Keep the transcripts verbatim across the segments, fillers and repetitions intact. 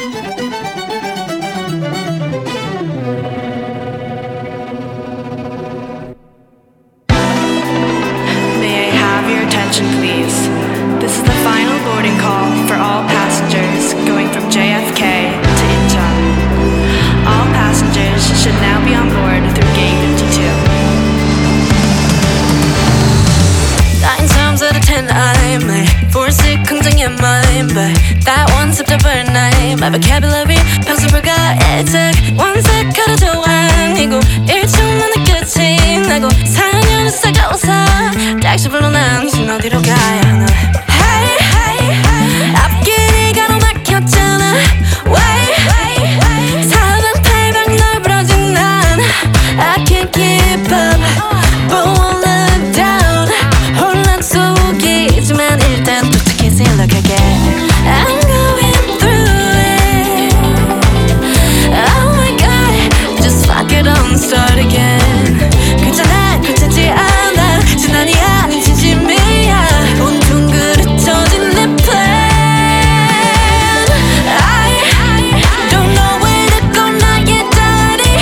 May I have your attention, please? This is the final boarding call for all passengers going from J F K to Incheon. All passengers should now be on board through gate fifty-two. Nine times out of ten I may force it 긍정의 mind, but that one September night my vocabulary 평소 불가해적 원색 가려져 아니고 일 초 만에 끝이 나고 사 년을 쌓아서 택시 불러 난 지금 어디로 가야 하나. Hey hey hey 앞길이 가로막혔잖아. Wait 사방팔방 널브러진 난 I can't keep up but won't look down. 혼란 속이지만 일단 도착해서 연락할게. I'm going through it. Oh my god just fuck it on start again. 괜찮아 괜찮지 않아 지난이 아닌 진심이야. 온통 그릇져진 내 plan. I don't know where to go 나의 다리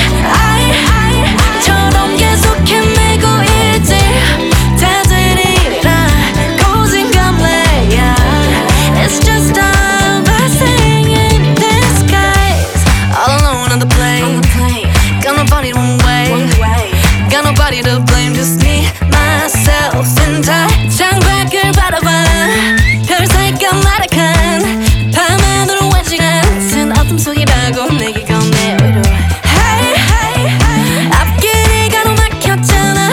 I처럼 계속 헤매고 있지. 다 되리라 고진감래야. It's just a blessing in disguise. All alone on the plane got nobody one way got nobody to blame just me myself and I. 창밖을 바라봐 별 사이가 나락한 밤하늘은 완전 같은 어둠 속이라고 내게 건네 위로. Hey hey 앞길이 가로막혔잖아.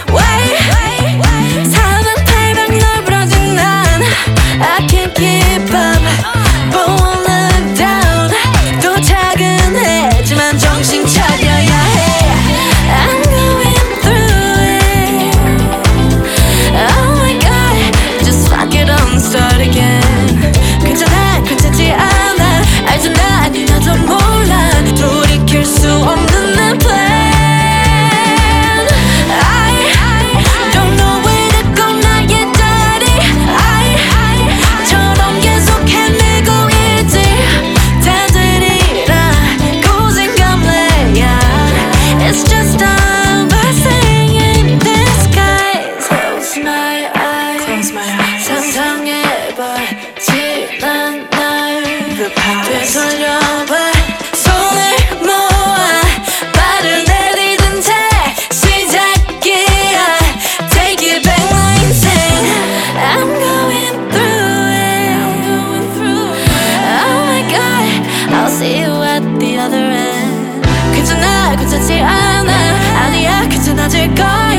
Wait 사방팔방 널브러진 난 I can't keep up but won't look down. 도착은 했지만 정신 차려야 해. I'm going through it. Oh my god just fuck it on start again. 괜찮아 괜찮지 않아 알잖아 나도 몰라 돌이킬 수 없는 내 plan. I don't know where to go 나의 다리 I처럼 계속 헤매고 있지. 다 되리라 고진감래야. It's just a blessing in disguise. Close my eyes, Close my eyes. 상상해봐 지난 날 되돌려봐. 손을 모아 발을 내디딘 채 시작이야. Take it back 내 인생. I'm going through it. Oh my god I'll see you at the other end. 괜찮아 괜찮지 않아 아니야 괜찮아질 거야.